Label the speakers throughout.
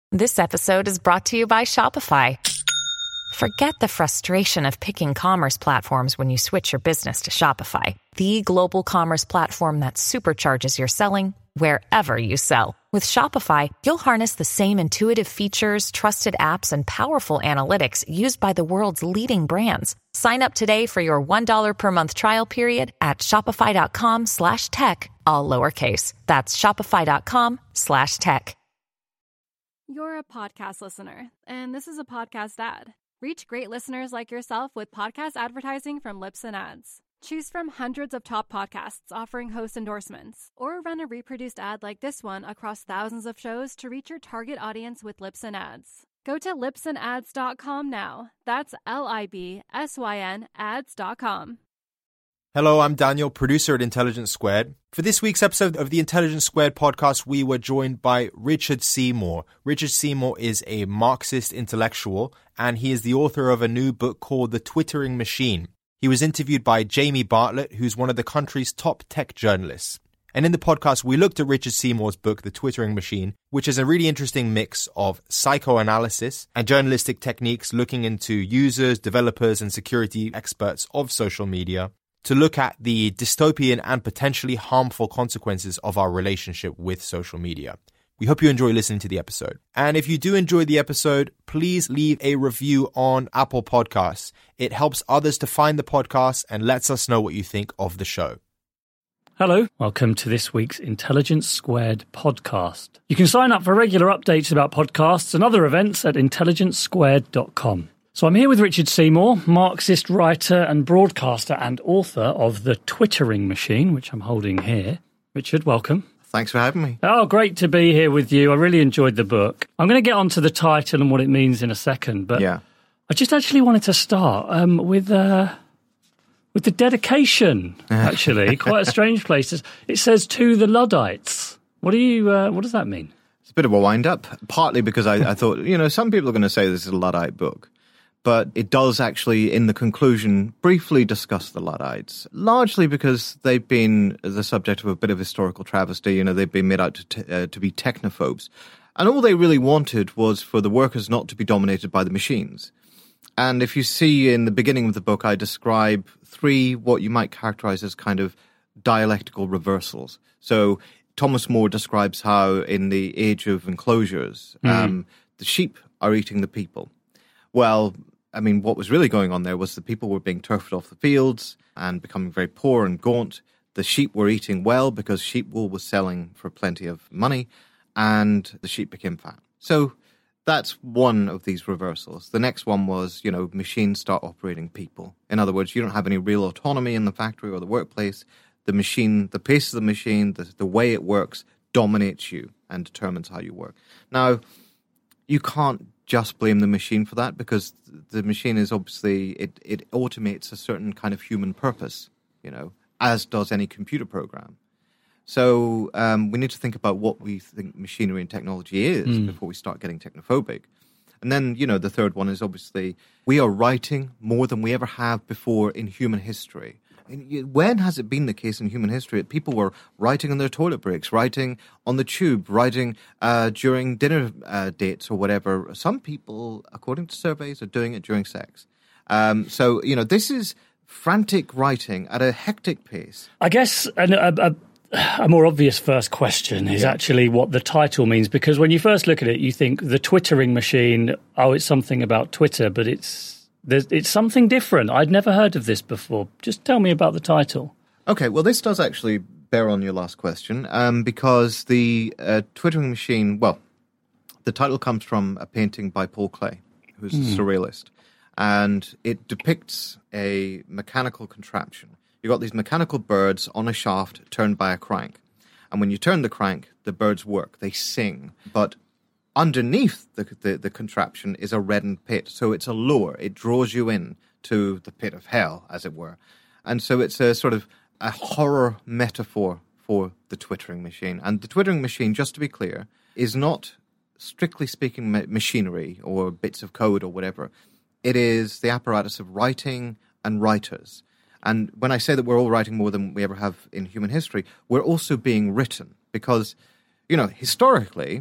Speaker 1: This episode is brought to you by Shopify. Forget the frustration of picking commerce platforms when you switch your business to Shopify, the global commerce platform that supercharges your selling wherever you sell. With Shopify, you'll harness the same intuitive features, trusted apps, and powerful analytics used by the world's leading brands. Sign up today for your $1 per month trial period at shopify.com/tech, all lowercase. That's shopify.com/tech.
Speaker 2: You're a podcast listener, and this is a podcast ad. Reach great listeners like yourself with podcast advertising from Libsyn Ads. Choose from hundreds of top podcasts offering host endorsements, or run a reproduced ad like this one across thousands of shows to reach your target audience with Libsyn Ads. Go to libsynads.com now. That's LIBSYN ads.com.
Speaker 3: Hello, I'm Daniel, producer at Intelligence Squared. For this week's episode of the Intelligence Squared podcast, we were joined by Richard Seymour. Richard Seymour is a Marxist intellectual, and he is the author of a new book called The Twittering Machine. He was interviewed by Jamie Bartlett, who's one of the country's top tech journalists. And in the podcast, we looked at Richard Seymour's book, The Twittering Machine, which is a really interesting mix of psychoanalysis and journalistic techniques looking into users, developers, and security experts of social media, to look at the dystopian and potentially harmful consequences of our relationship with social media. We hope you enjoy listening to the episode. And if you do enjoy the episode, please leave a review on Apple Podcasts. It helps others to find the podcast and lets us know what you think of the show.
Speaker 4: Hello, welcome to this week's Intelligence Squared podcast. You can sign up for regular updates about podcasts and other events at intelligencesquared.com. So I'm here with Richard Seymour, Marxist writer and broadcaster and author of The Twittering Machine, which I'm holding here. Richard, welcome.
Speaker 5: Thanks for having me.
Speaker 4: Oh, great to be here with you. I really enjoyed the book. I'm going to get onto the title and what it means in a second, but I just actually wanted to start with the dedication, actually. Quite a strange place. It says, to the Luddites. What does that mean?
Speaker 5: It's a bit of a wind-up, partly because I thought, some people are going to say this is a Luddite book. But it does actually, in the conclusion, briefly discuss the Luddites, largely because they've been the subject of a bit of historical travesty. They've been made out to be technophobes. And all they really wanted was for the workers not to be dominated by the machines. And if you see in the beginning of the book, I describe three what you might characterize as kind of dialectical reversals. So Thomas More describes how in the age of enclosures, the sheep are eating the people. Well, what was really going on there was the people were being turfed off the fields and becoming very poor and gaunt. The sheep were eating well because sheep wool was selling for plenty of money, and the sheep became fat. So that's one of these reversals. The next one was, machines start operating people. In other words, you don't have any real autonomy in the factory or the workplace. The machine, the pace of the machine, the way it works dominates you and determines how you work. Now, you can't just blame the machine for that, because the machine is obviously, it automates a certain kind of human purpose, as does any computer program. So we need to think about what we think machinery and technology is before we start getting technophobic. And then, the third one is obviously we are writing more than we ever have before in human history. When has it been the case in human history that people were writing on their toilet breaks, writing on the tube, writing during dinner dates or whatever? Some people, according to surveys, are doing it during sex. So, this is frantic writing at a hectic pace.
Speaker 4: I guess a more obvious first question is actually what the title means, because when you first look at it, you think the Twittering Machine, it's something about Twitter, but it's something different. I'd never heard of this before. Just tell me about the title.
Speaker 5: Okay, well, this does actually bear on your last question, because the Twittering Machine, the title comes from a painting by Paul Klee, who's a surrealist, and it depicts a mechanical contraption. You've got these mechanical birds on a shaft turned by a crank, and when you turn the crank, the birds work, they sing, but underneath the contraption is a reddened pit, so it's a lure. It draws you in to the pit of hell, as it were. And so it's a sort of a horror metaphor for the Twittering Machine. And the Twittering Machine, just to be clear, is not, strictly speaking, machinery or bits of code or whatever. It is the apparatus of writing and writers. And when I say that we're all writing more than we ever have in human history, we're also being written because, historically,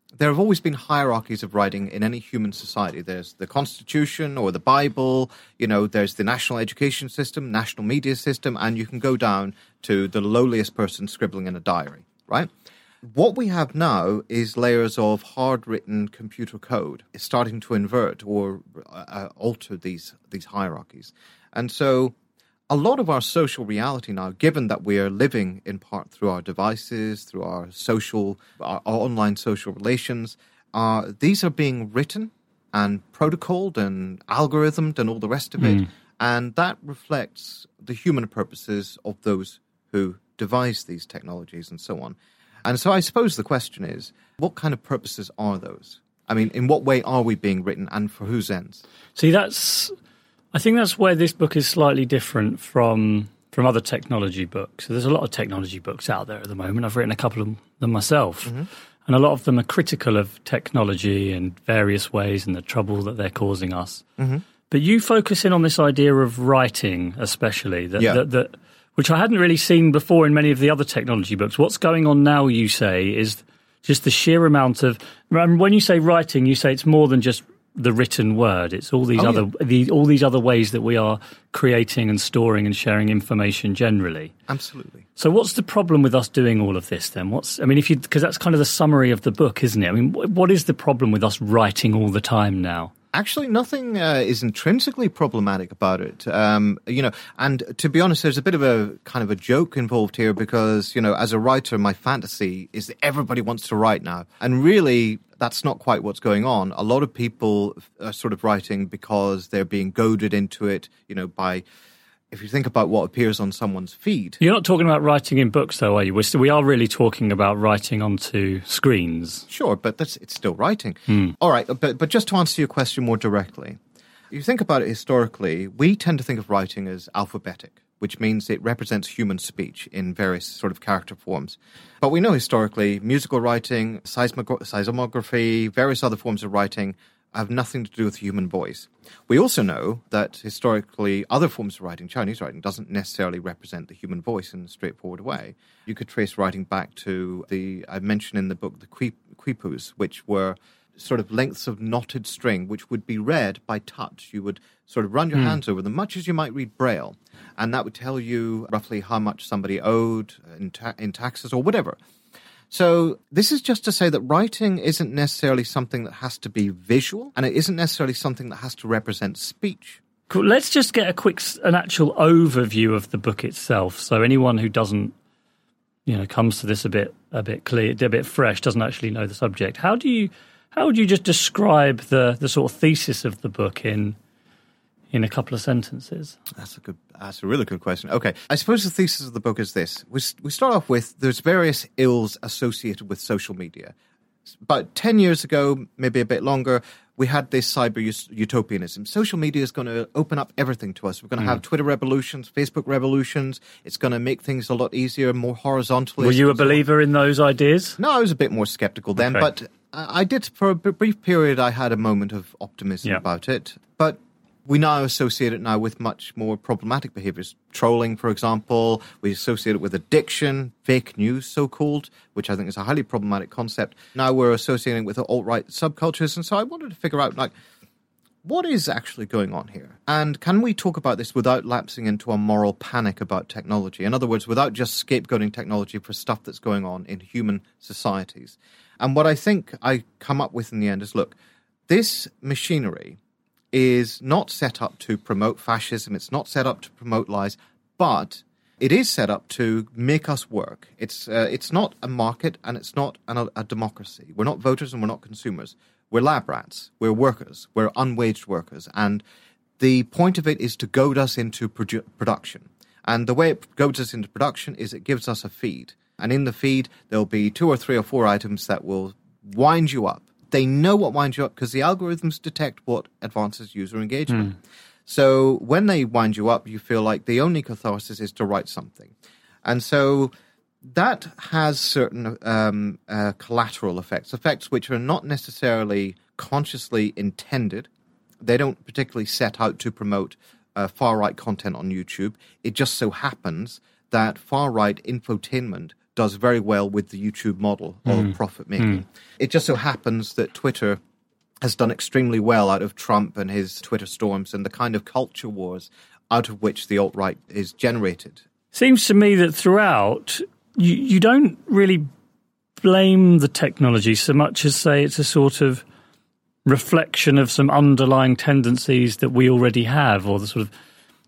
Speaker 5: there have always been hierarchies of writing in any human society. There's the Constitution or the Bible, there's the national education system, national media system, and you can go down to the lowliest person scribbling in a diary, right? What we have now is layers of hard-written computer code. It's starting to invert or alter these hierarchies. And so a lot of our social reality now, given that we are living in part through our devices, through our online social relations, these are being written and protocoled and algorithmed and all the rest of it. And that reflects the human purposes of those who devise these technologies and so on. And so I suppose the question is, what kind of purposes are those? I mean, in what way are we being written and for whose ends?
Speaker 4: See, I think that's where this book is slightly different from other technology books. So there's a lot of technology books out there at the moment. I've written a couple of them myself. And a lot of them are critical of technology in various ways and the trouble that they're causing us. But you focus in on this idea of writing, especially, that which I hadn't really seen before in many of the other technology books. What's going on now, you say, is just the sheer amount of... When you say writing, you say it's more than just the written word. It's all these all these other ways that we are creating and storing and sharing information generally.
Speaker 5: Absolutely.
Speaker 4: So what's the problem with us doing all of this then? Because that's kind of the summary of the book, isn't it? I mean, what is the problem with us writing all the time now?
Speaker 5: Actually, nothing is intrinsically problematic about it, and to be honest, there's a bit of a kind of a joke involved here because, as a writer, my fantasy is that everybody wants to write now. And really, that's not quite what's going on. A lot of people are sort of writing because they're being goaded into it, by... If you think about what appears on someone's feed.
Speaker 4: You're not talking about writing in books, though, are you? We are really talking about writing onto screens.
Speaker 5: Sure, but it's still writing. All right, but just to answer your question more directly, you think about it historically, we tend to think of writing as alphabetic, which means it represents human speech in various sort of character forms. But we know historically, musical writing, seismography, various other forms of writing have nothing to do with the human voice. We also know that historically other forms of writing, Chinese writing, doesn't necessarily represent the human voice in a straightforward way. You could trace writing back to I mentioned in the book, the quipus, which were sort of lengths of knotted string, which would be read by touch. You would sort of run your hands over them, much as you might read Braille, and that would tell you roughly how much somebody owed in taxes or whatever. So this is just to say that writing isn't necessarily something that has to be visual, and it isn't necessarily something that has to represent speech.
Speaker 4: Cool. Let's just get an actual overview of the book itself. So anyone who doesn't, comes to this a bit clear, a bit fresh, doesn't actually know the subject. How would you just describe the sort of thesis of the book in a couple of sentences? That's
Speaker 5: a really good question. Okay, I suppose the thesis of the book is this. We start off with there's various ills associated with social media. About 10 years ago, maybe a bit longer, we had this cyber utopianism. Social media is going to open up everything to us. We're going to have Twitter revolutions, Facebook revolutions. It's going to make things a lot easier, more horizontal.
Speaker 4: Were you a believer in those ideas?
Speaker 5: No, I was a bit more skeptical then, but I did, for a brief period, I had a moment of optimism about it. But we now associate it now with much more problematic behaviors. Trolling, for example. We associate it with addiction, fake news, so-called, which I think is a highly problematic concept. Now we're associating it with alt-right subcultures. And so I wanted to figure out, what is actually going on here? And can we talk about this without lapsing into a moral panic about technology? In other words, without just scapegoating technology for stuff that's going on in human societies. And what I think I come up with in the end is, look, this machinery is not set up to promote fascism. It's not set up to promote lies, but it is set up to make us work. It's not a market, and it's not a democracy. We're not voters and we're not consumers. We're lab rats. We're workers. We're unwaged workers. And the point of it is to goad us into production. And the way it goads us into production is it gives us a feed. And in the feed, there'll be 2 or 3 or 4 items that will wind you up. They know what winds you up because the algorithms detect what advances user engagement. So when they wind you up, you feel like the only catharsis is to write something. And so that has certain collateral effects which are not necessarily consciously intended. They don't particularly set out to promote far-right content on YouTube. It just so happens that far-right infotainment does very well with the YouTube model of profit making. It just so happens that Twitter has done extremely well out of Trump and his Twitter storms and the kind of culture wars out of which the alt-right is generated.
Speaker 4: Seems to me that throughout, you don't really blame the technology so much as say it's a sort of reflection of some underlying tendencies that we already have, or the sort of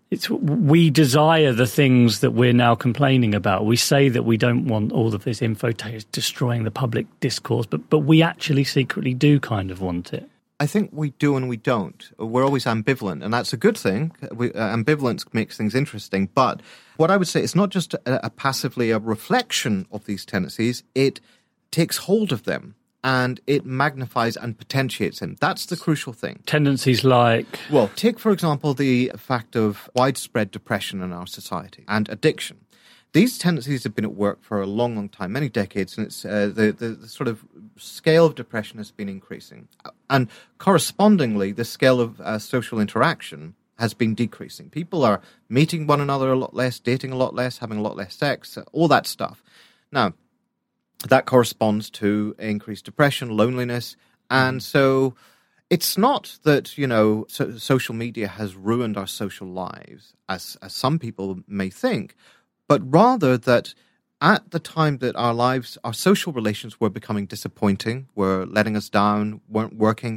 Speaker 4: we desire the things that we're now complaining about. We say that we don't want all of this info destroying the public discourse, but we actually secretly do kind of want it.
Speaker 5: I think we do and we don't. We're always ambivalent, and that's a good thing. Ambivalence makes things interesting. But what I would say, it's not just passively a reflection of these tendencies. It takes hold of them, and it magnifies and potentiates them. That's the crucial thing.
Speaker 4: Tendencies like?
Speaker 5: Well, take, for example, the fact of widespread depression in our society and addiction. These tendencies have been at work for a long, long time, many decades, and it's the sort of scale of depression has been increasing. And correspondingly, the scale of social interaction has been decreasing. People are meeting one another a lot less, dating a lot less, having a lot less sex, all that stuff. Now, that corresponds to increased depression, loneliness, and so it's not that, social media has ruined our social lives, as some people may think, but rather that at the time that our social relations were becoming disappointing, were letting us down, weren't working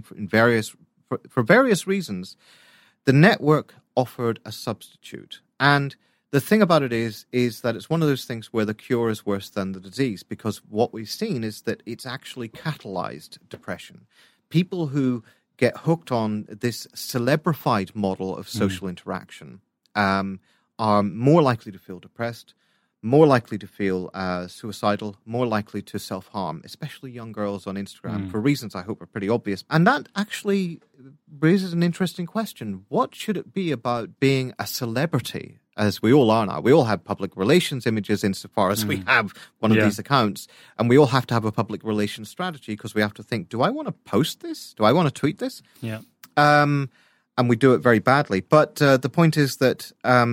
Speaker 5: for various reasons, the network offered a substitute. And the thing about it is that it's one of those things where the cure is worse than the disease, because what we've seen is that it's actually catalyzed depression. People who get hooked on this celebrified model of social interaction are more likely to feel depressed, more likely to feel suicidal, more likely to self-harm, especially young girls on Instagram, for reasons I hope are pretty obvious. And that actually raises an interesting question. What should it be about being a celebrity, as we all are now? We all have public relations images insofar as we have one of these accounts, and we all have to have a public relations strategy because we have to think, do I want to post this? Do I want to tweet this?
Speaker 4: Yeah.
Speaker 5: And we do it very badly. But the point is that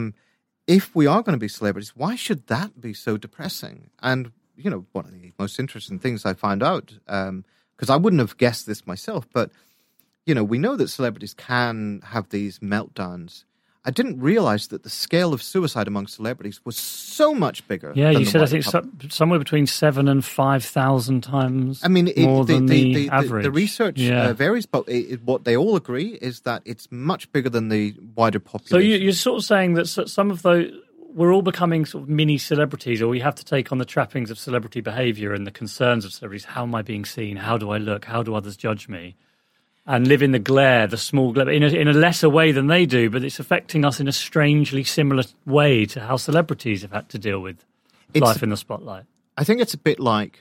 Speaker 5: if we are going to be celebrities, why should that be so depressing? And, one of the most interesting things I found out, because I wouldn't have guessed this myself, but, we know that celebrities can have these meltdowns. I didn't realize that the scale of suicide among celebrities was so much bigger.
Speaker 4: Yeah,
Speaker 5: than
Speaker 4: you said I think somewhere between 7,000 and 5,000 times more than the average.
Speaker 5: The research varies, but what they all agree is that it's much bigger than the wider population.
Speaker 4: So you're sort of saying that some of those, we're all becoming sort of mini celebrities, or we have to take on the trappings of celebrity behaviour and the concerns of celebrities. How am I being seen? How do I look? How do others judge me? And live in the glare, the small glare, in a lesser way than they do, but it's affecting us in a strangely similar way to how celebrities have had to deal with life in the spotlight.
Speaker 5: I think it's a bit like,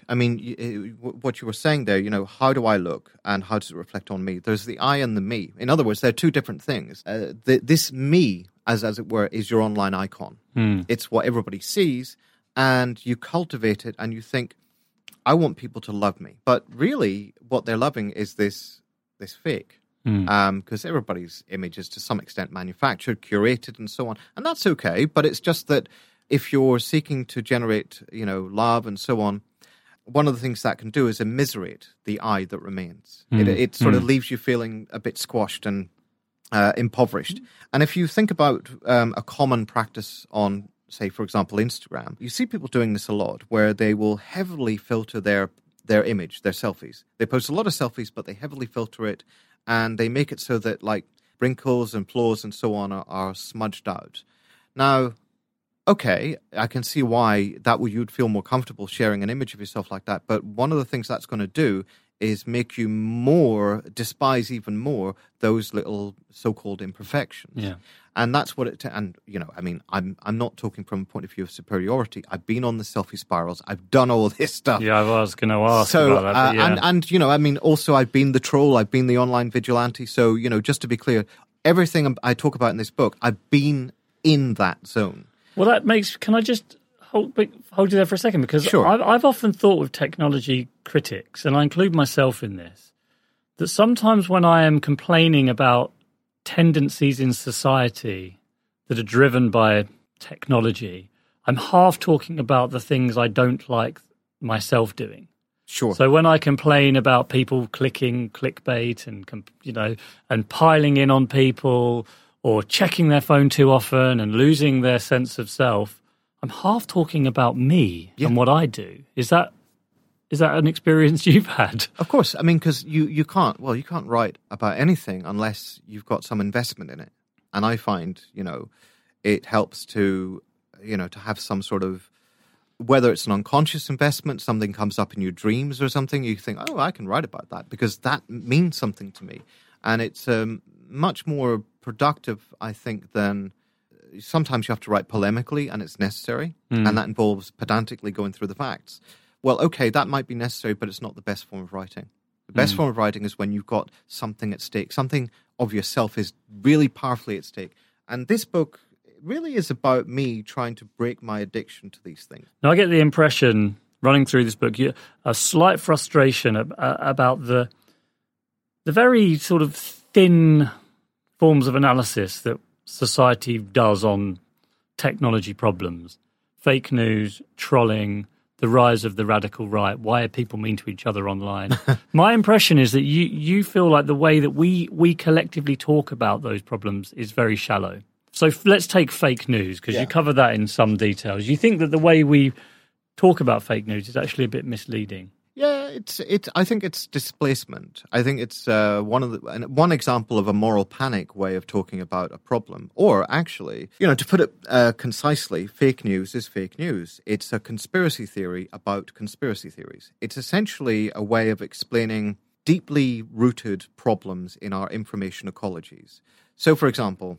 Speaker 5: what you were saying there, how do I look and how does it reflect on me? There's the I and the me. In other words, they're two different things. This me, as it were, is your online icon. It's what everybody sees, and you cultivate it and you think, I want people to love me. But really, what they're loving is this fake, because everybody's image is to some extent manufactured, curated, and so on, and that's okay. But it's just that if you're seeking to generate, love and so on, one of the things that can do is immiserate the I that remains. It sort of leaves you feeling a bit squashed and impoverished. And if you think about a common practice on, say, for example, Instagram, you see people doing this a lot, where they will heavily filter their image, their selfies. They post a lot of selfies, but they heavily filter it, and they make it so that, like, wrinkles and flaws and so on are smudged out. Now, okay, I can see why you'd feel more comfortable sharing an image of yourself like that, but one of the things that's going to do is make you despise even more those little so-called imperfections. Yeah. And that's what I'm not talking from a point of view of superiority. I've been on the selfie spirals. I've done all this stuff.
Speaker 4: Yeah, I was going to ask about that.
Speaker 5: And also I've been the troll. I've been the online vigilante. So, just to be clear, everything I talk about in this book, I've been in that zone.
Speaker 4: Well, that makes, can I just hold you there for a second? Because
Speaker 5: sure.
Speaker 4: I've often thought with technology critics, and I include myself in this, that sometimes when I am complaining about tendencies in society that are driven by technology, I'm half talking about the things I don't like myself doing.
Speaker 5: Sure.
Speaker 4: So when I complain about people clicking clickbait and piling in on people or checking their phone too often and losing their sense of self, I'm half talking about me and what I do. Is that an experience you've had?
Speaker 5: Of course. I mean, because you can't write about anything unless you've got some investment in it. And I find, it helps to have some sort of, whether it's an unconscious investment, something comes up in your dreams or something, you think, oh, I can write about that because that means something to me. And it's much more productive, I think, than sometimes you have to write polemically and it's necessary. And that involves pedantically going through the facts. Well, okay, that might be necessary, but it's not the best form of writing. The best form of writing is when you've got something at stake. Something of yourself is really powerfully at stake. And this book really is about me trying to break my addiction to these things.
Speaker 4: Now, I get the impression, running through this book, a slight frustration about the very sort of thin forms of analysis that society does on technology problems. Fake news, trolling, the rise of the radical right. Why are people mean to each other online? My impression is that you feel like the way that we collectively talk about those problems is very shallow. So let's take fake news, because you cover that in some details. You think that the way we talk about fake news is actually a bit misleading?
Speaker 5: Yeah, I think it's displacement. I think it's one example of a moral panic way of talking about a problem. Or actually, to put it concisely, fake news is fake news. It's a conspiracy theory about conspiracy theories. It's essentially a way of explaining deeply rooted problems in our information ecologies. So, for example,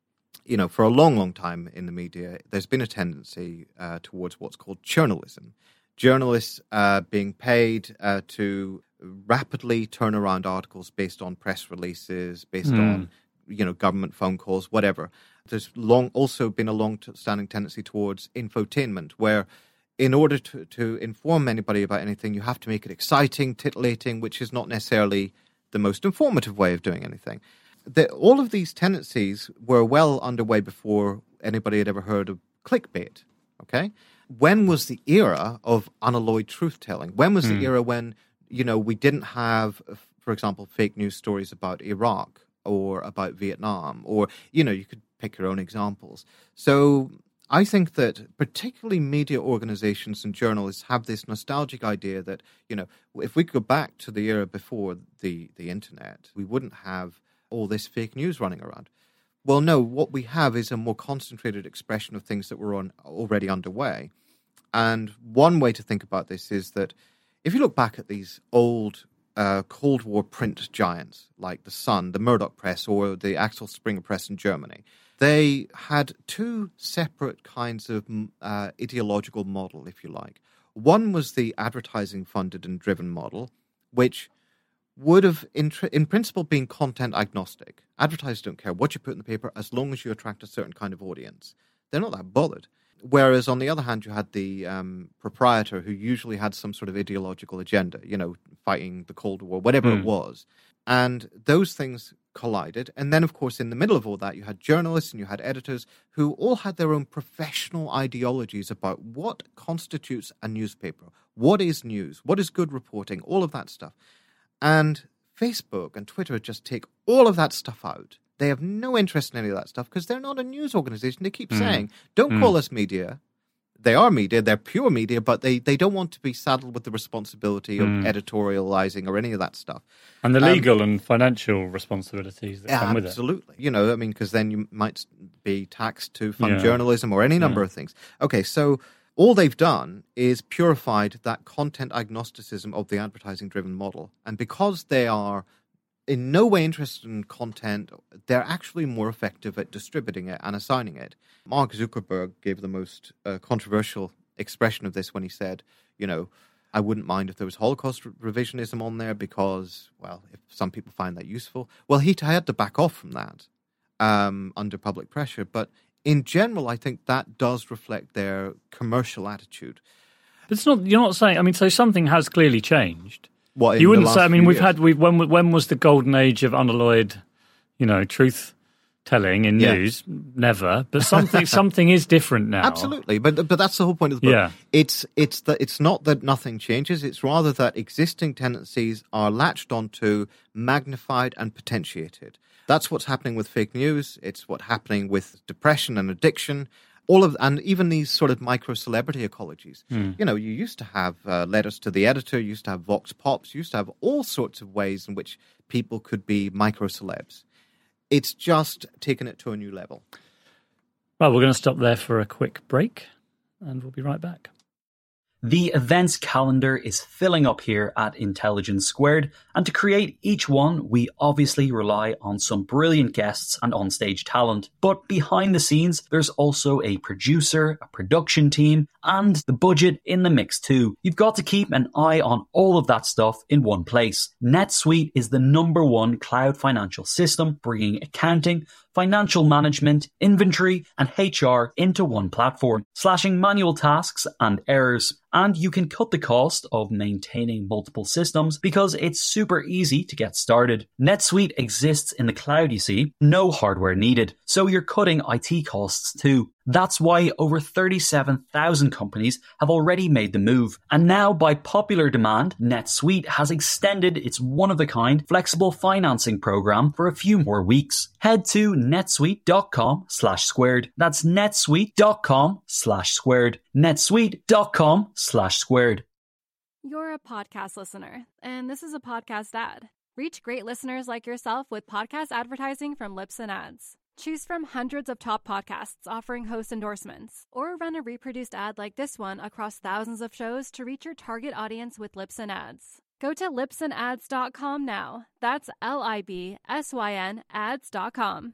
Speaker 5: for a long, long time in the media, there's been a tendency towards what's called journalism. Journalists being paid to rapidly turn around articles based on press releases, based on government phone calls, whatever. There's also been a long-standing tendency towards infotainment, where in order to inform anybody about anything, you have to make it exciting, titillating, which is not necessarily the most informative way of doing anything. All of these tendencies were well underway before anybody had ever heard of clickbait, okay? When was the era of unalloyed truth-telling? When was the era when, we didn't have, for example, fake news stories about Iraq or about Vietnam, or, you could pick your own examples. So I think that particularly media organizations and journalists have this nostalgic idea that, if we go back to the era before the internet, we wouldn't have all this fake news running around. Well, no, what we have is a more concentrated expression of things that were already underway. And one way to think about this is that if you look back at these old Cold War print giants like the Sun, the Murdoch Press, or the Axel Springer Press in Germany, they had two separate kinds of ideological model, if you like. One was the advertising-funded and driven model, which would have, in principle, been content agnostic. Advertisers don't care what you put in the paper as long as you attract a certain kind of audience. They're not that bothered. Whereas, on the other hand, you had the proprietor who usually had some sort of ideological agenda, fighting the Cold War, whatever it was. And those things collided. And then, of course, in the middle of all that, you had journalists and you had editors who all had their own professional ideologies about what constitutes a newspaper, what is news, what is good reporting, all of that stuff. And Facebook and Twitter just take all of that stuff out. They have no interest in any of that stuff because they're not a news organization. They keep saying, don't call us media. They are media. They're pure media, but they don't want to be saddled with the responsibility of editorializing or any of that stuff.
Speaker 4: And the legal and financial responsibilities that come with it.
Speaker 5: Absolutely. Because then you might be taxed to fund journalism or any number of things. Okay, so all they've done is purified that content agnosticism of the advertising-driven model. And because they are in no way interested in content, they're actually more effective at distributing it and assigning it. Mark Zuckerberg gave the most controversial expression of this when he said, I wouldn't mind if there was Holocaust revisionism on there because, well, if some people find that useful. Well, he had to back off from that under public pressure. But in general, I think that does reflect their commercial attitude.
Speaker 4: But it's not. You're not saying. So something has clearly changed.
Speaker 5: What,
Speaker 4: you wouldn't say. When was the golden age of unalloyed, truth telling in news, never. But something is different now.
Speaker 5: Absolutely, but that's the whole point of the book.
Speaker 4: Yeah.
Speaker 5: It's not that nothing changes. It's rather that existing tendencies are latched onto, magnified, and potentiated. That's what's happening with fake news. It's what's happening with depression and addiction. And even these sort of micro-celebrity ecologies. You know, you used to have letters to the editor, you used to have vox pops, you used to have all sorts of ways in which people could be micro-celebs. It's just taken it to a new level.
Speaker 4: Well, we're going to stop there for a quick break, and we'll be right back.
Speaker 6: The events calendar is filling up here at Intelligence Squared, and to create each one, we obviously rely on some brilliant guests and onstage talent. But behind the scenes, there's also a producer, a production team, and the budget in the mix too. You've got to keep an eye on all of that stuff in one place. NetSuite is the #1 cloud financial system, bringing accounting, financial management, inventory, and HR into one platform, slashing manual tasks and errors. And you can cut the cost of maintaining multiple systems because it's super easy to get started. NetSuite exists in the cloud, you see, no hardware needed, so you're cutting IT costs too. That's why over 37,000 companies have already made the move. And now, by popular demand, NetSuite has extended its one-of-a-kind flexible financing program for a few more weeks. Head to netsuite.com/squared. That's netsuite.com/squared. netsuite.com/squared.
Speaker 2: You're a podcast listener, and this is a podcast ad. Reach great listeners like yourself with podcast advertising from Libsyn Ads. Choose from hundreds of top podcasts offering host endorsements, or run a reproduced ad like this one across thousands of shows to reach your target audience with Libsyn Ads. Go to libsynads.com now. That's LIBSYN ads.com.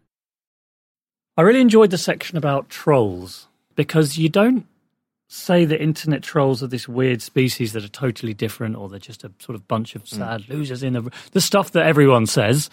Speaker 4: I really enjoyed the section about trolls, because you don't say that internet trolls are this weird species that are totally different, or they're just a sort of bunch of sad losers in the stuff that everyone says.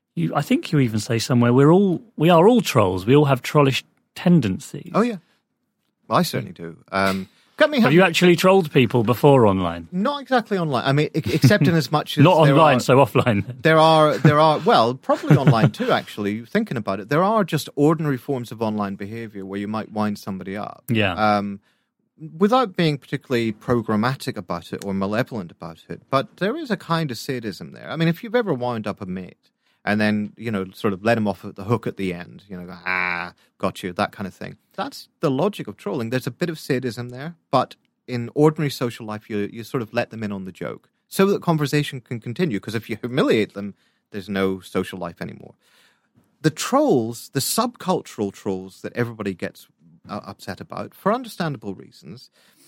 Speaker 4: I think you even say somewhere we are all trolls. We all have trollish tendencies.
Speaker 5: Oh yeah, well, I certainly do.
Speaker 4: Have you actually trolled people before online?
Speaker 5: Not exactly online. I mean, except in as much as
Speaker 4: not online, so offline.
Speaker 5: There are well, probably online too. Actually, thinking about it, there are just ordinary forms of online behavior where you might wind somebody up.
Speaker 4: Yeah.
Speaker 5: Without being particularly programmatic about it or malevolent about it, but there is a kind of sadism there. I mean, if you've ever wound up a mate and then, you know, sort of let him off at the hook at the end, you know, go, got you, that kind of thing. That's the logic of trolling. There's a bit of sadism there, but in ordinary social life, you sort of let them in on the joke so that conversation can continue, because if you humiliate them, there's no social life anymore. The trolls, the subcultural trolls that everybody gets upset about, for understandable reasons,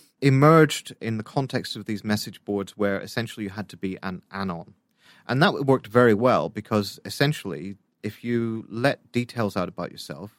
Speaker 5: emerged in the context of these message boards where essentially you had to be an anon. And that worked very well because essentially, if you let details out about yourself,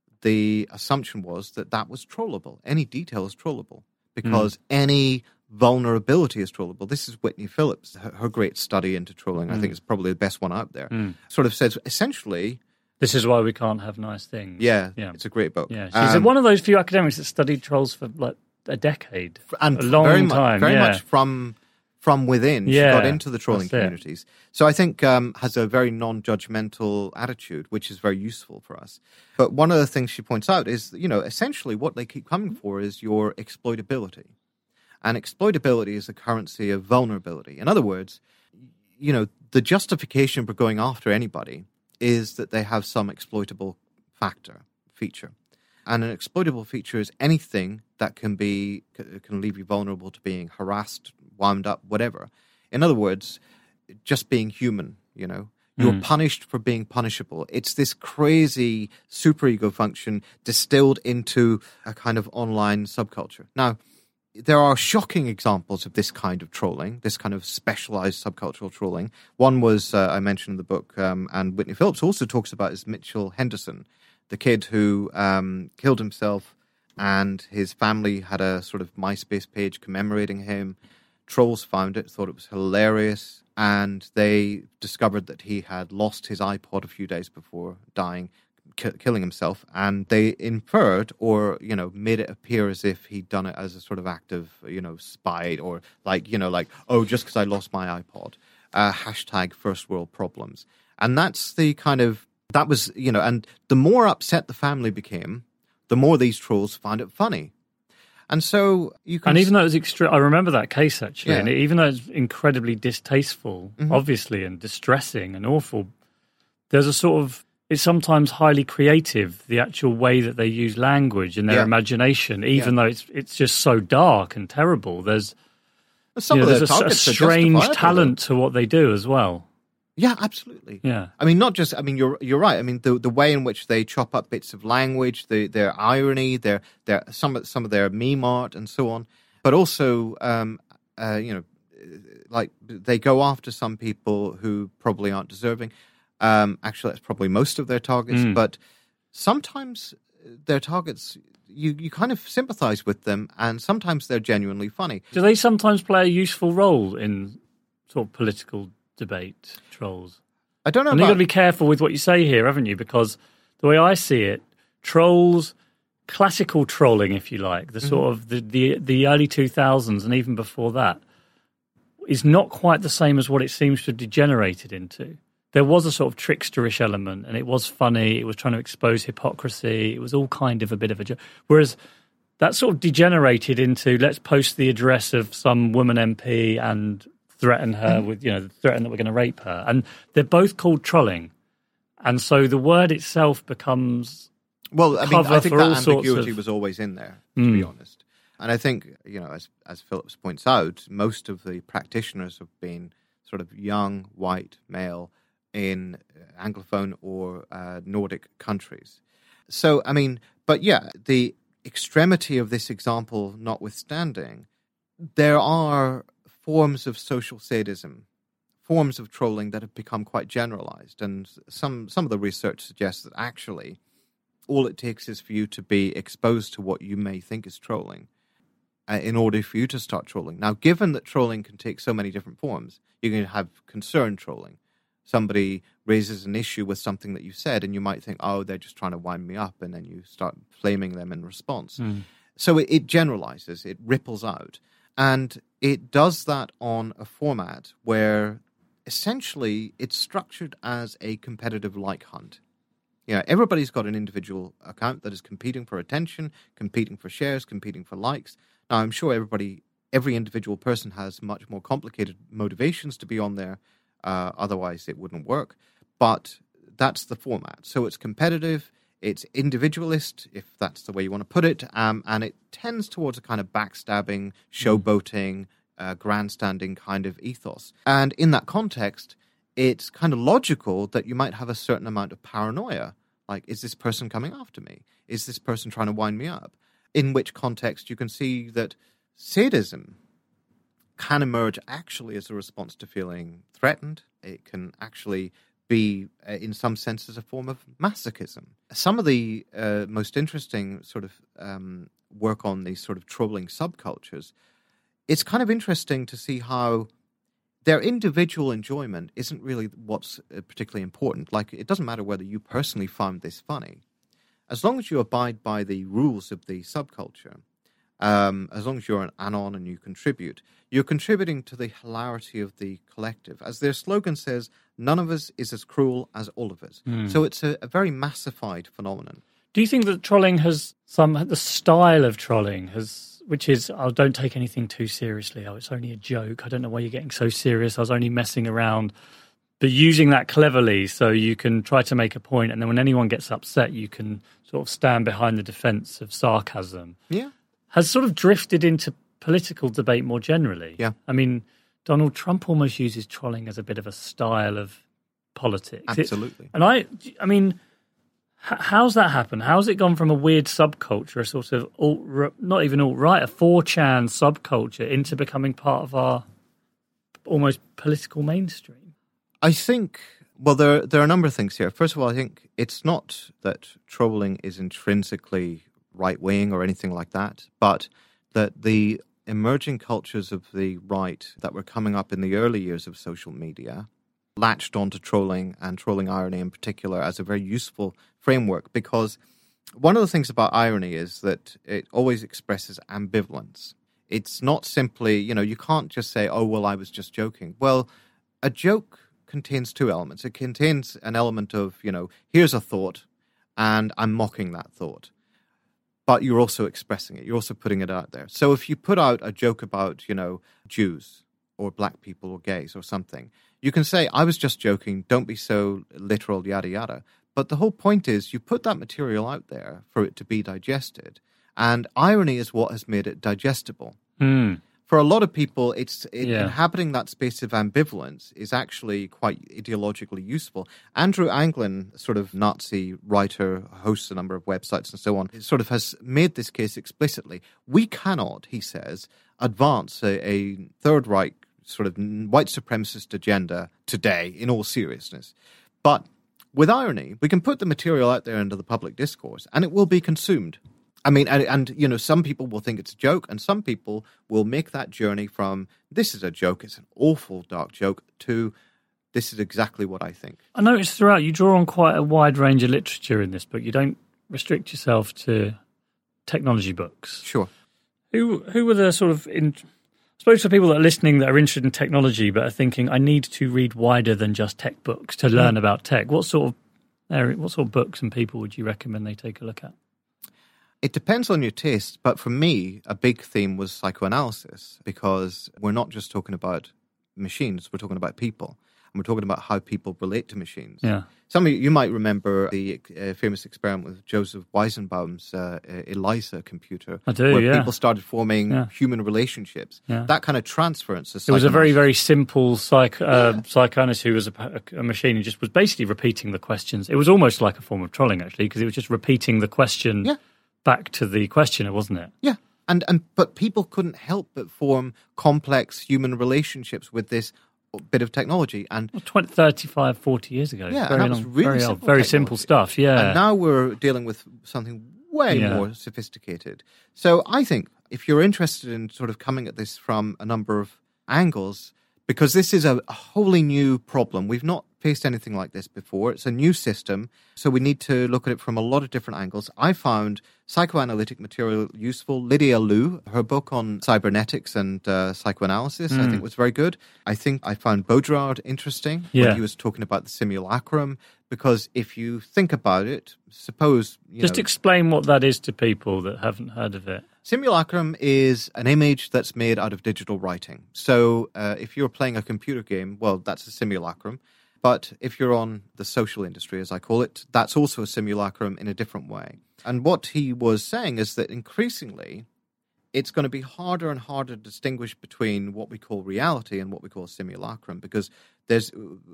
Speaker 5: the assumption was that that was trollable. Any detail is trollable because any vulnerability is trollable. This is Whitney Phillips, her great study into trolling. I think it's probably the best one out there. Sort of says, essentially,
Speaker 4: this is why we can't have nice things.
Speaker 5: Yeah. It's a great book.
Speaker 4: Yeah, she's one of those few academics that studied trolls for like a decade.
Speaker 5: And
Speaker 4: a long time.
Speaker 5: Very much from within. She got into the trolling communities. So I think has a very non-judgmental attitude, which is very useful for us. But one of the things she points out is, you know, essentially what they keep coming for is your exploitability. And exploitability is the currency of vulnerability. In other words, you know, the justification for going after anybody is that they have some exploitable feature. And an exploitable feature is anything that can leave you vulnerable to being harassed, wound up, whatever. In other words, just being human, you know. You're punished for being punishable. It's this crazy superego function distilled into a kind of online subculture. Now, there are shocking examples of this kind of trolling, this kind of specialized subcultural trolling. One was, I mentioned in the book, and Whitney Phillips also talks about, is Mitchell Henderson, the kid who killed himself, and his family had a sort of MySpace page commemorating him. Trolls found it, thought it was hilarious, and they discovered that he had lost his iPod a few days before dying, killing himself, and they inferred or, you know, made it appear as if he'd done it as a sort of act of, you know, spite, or like, you know, like, oh, just because I lost my iPod. Hashtag first world problems. And that's the kind of That was, and the more upset the family became, the more these trolls found it funny. And so you can...
Speaker 4: And even though it was I remember that case, actually,
Speaker 5: Yeah.
Speaker 4: and even though it's incredibly distasteful, obviously, and distressing and awful, there's a sort of... It's sometimes highly creative, the actual way that they use language and their
Speaker 5: Yeah.
Speaker 4: imagination, even though it's just so dark and terrible. There's
Speaker 5: Some of
Speaker 4: there's
Speaker 5: their
Speaker 4: a
Speaker 5: targets are
Speaker 4: strange
Speaker 5: justifiable,
Speaker 4: talent to what they do as well.
Speaker 5: Yeah, absolutely.
Speaker 4: Yeah.
Speaker 5: I mean, not just. I mean, you're right. I mean, the way in which they chop up bits of language, their irony, their some of their meme art, and so on. But also, like they go after some people who probably aren't deserving. Actually, that's probably most of their targets. But sometimes their targets, you kind of sympathize with them, and sometimes they're genuinely funny.
Speaker 4: Do they sometimes play a useful role in sort of political debate, trolls?
Speaker 5: I don't know.
Speaker 4: And you've got to be careful with what you say here, haven't you? Because the way I see it, trolls, classical trolling, if you like, the sort of the early 2000s and even before that, is not quite the same as what it seems to have degenerated into. There was a sort of tricksterish element, and it was funny. It was trying to expose hypocrisy. It was all kind of a bit of a joke. Whereas that sort of degenerated into, let's post the address of some woman MP and threaten her with, threaten that we're going to rape her. And they're both called trolling. And so the word itself becomes...
Speaker 5: Well, I mean, I think
Speaker 4: for all
Speaker 5: that
Speaker 4: sorts
Speaker 5: ambiguity
Speaker 4: of-
Speaker 5: was always in there, to be honest. And I think, as Phillips points out, most of the practitioners have been sort of young, white, male in Anglophone or Nordic countries. So, I mean, but yeah, the extremity of this example notwithstanding, there are forms of social sadism, forms of trolling that have become quite generalized. And some of the research suggests that actually all it takes is for you to be exposed to what you may think is trolling in order for you to start trolling. Now, given that trolling can take so many different forms, you can have concern trolling. Somebody raises an issue with something that you said, and you might think, oh, they're just trying to wind me up, and then you start flaming them in response. So it generalizes, it ripples out. And it does that on a format where essentially it's structured as a competitive like hunt. Everybody's got an individual account that is competing for attention, competing for shares, competing for likes. Now, I'm sure every individual person has much more complicated motivations to be on there. Otherwise, it wouldn't work. But that's the format. So it's competitive, it's individualist, if that's the way you want to put it, and it tends towards a kind of backstabbing, showboating, grandstanding kind of ethos. And in that context, it's kind of logical that you might have a certain amount of paranoia. Like, is this person coming after me? Is this person trying to wind me up? In which context you can see that sadism can emerge actually as a response to feeling threatened. It can actually be, in some senses, a form of masochism. Some of the most interesting sort of work on these sort of trolling subcultures, it's kind of interesting to see how their individual enjoyment isn't really what's particularly important. Like, it doesn't matter whether you personally found this funny. As long as you abide by the rules of the subculture, as long as you're an anon and you contribute, you're contributing to the hilarity of the collective. As their slogan says, none of us is as cruel as all of us. So it's a very massified phenomenon.
Speaker 4: Do you think that trolling has the style of trolling has, which is, oh, don't take anything too seriously. Oh, it's only a joke. I don't know why you're getting so serious. I was only messing around. But using that cleverly so you can try to make a point, and then when anyone gets upset, you can sort of stand behind the defense of sarcasm.
Speaker 5: Yeah.
Speaker 4: Has sort of drifted into political debate more generally.
Speaker 5: Yeah.
Speaker 4: I mean, Donald Trump almost uses trolling as a bit of a style of politics.
Speaker 5: Absolutely.
Speaker 4: And I mean, how's that happened? How's it gone from a weird subculture, a sort of not even alt-right, a 4chan subculture, into becoming part of our almost political mainstream?
Speaker 5: I think, well, there are a number of things here. First of all, I think it's not that trolling is intrinsically right-wing or anything like that, but that the emerging cultures of the right that were coming up in the early years of social media latched onto trolling and trolling irony in particular as a very useful framework, because one of the things about irony is that it always expresses ambivalence. It's not simply, you can't just say, oh, well, I was just joking. Well, a joke contains two elements. It contains an element of, here's a thought, and I'm mocking that thought. But you're also expressing it. You're also putting it out there. So if you put out a joke about, Jews or black people or gays or something, you can say, I was just joking, don't be so literal, yada, yada. But the whole point is you put that material out there for it to be digested. And irony is what has made it digestible. For a lot of people, inhabiting that space of ambivalence is actually quite ideologically useful. Andrew Anglin, sort of Nazi writer, hosts a number of websites and so on, sort of has made this case explicitly. We cannot, he says, advance a Third Reich sort of white supremacist agenda today in all seriousness. But with irony, we can put the material out there into the public discourse and it will be consumed. I mean, and some people will think it's a joke, and some people will make that journey from, this is a joke, it's an awful dark joke, to, this is exactly what I think.
Speaker 4: I noticed throughout you draw on quite a wide range of literature in this book. You don't restrict yourself to technology books.
Speaker 5: Sure.
Speaker 4: Who were the sort of, I suppose for people that are listening that are interested in technology but are thinking, I need to read wider than just tech books to learn about tech. What sort of books and people would you recommend they take a look at?
Speaker 5: It depends on your taste, but for me, a big theme was psychoanalysis, because we're not just talking about machines, we're talking about people, and we're talking about how people relate to machines.
Speaker 4: Yeah.
Speaker 5: Some of you might remember the famous experiment with Joseph Weizenbaum's ELIZA computer.
Speaker 4: I do,
Speaker 5: where people started forming human relationships.
Speaker 4: Yeah.
Speaker 5: That kind of transference.
Speaker 4: It was a very, very simple psychoanalyst who was a machine and just was basically repeating the questions. It was almost like a form of trolling, actually, because it was just repeating the question back to the questioner, wasn't it?
Speaker 5: Yeah. But people couldn't help but form complex human relationships with this bit of technology. And
Speaker 4: 20, 35, 40 years ago.
Speaker 5: Yeah,
Speaker 4: very
Speaker 5: and that was really
Speaker 4: very simple stuff, yeah.
Speaker 5: And now we're dealing with something way more sophisticated. So I think if you're interested in sort of coming at this from a number of angles, because this is a wholly new problem. We've not faced anything like this before. It's a new system, so we need to look at it from a lot of different angles. I found psychoanalytic material useful. Lydia Liu, her book on cybernetics and psychoanalysis, I think was very good. I think I found Baudrillard interesting when he was talking about the simulacrum, because if you think about it, suppose...
Speaker 4: Just explain what that is to people that haven't heard of it.
Speaker 5: Simulacrum is an image that's made out of digital writing. So if you're playing a computer game, well, that's a simulacrum. But if you're on the social industry, as I call it, that's also a simulacrum in a different way. And what he was saying is that increasingly, it's going to be harder and harder to distinguish between what we call reality and what we call simulacrum, because there's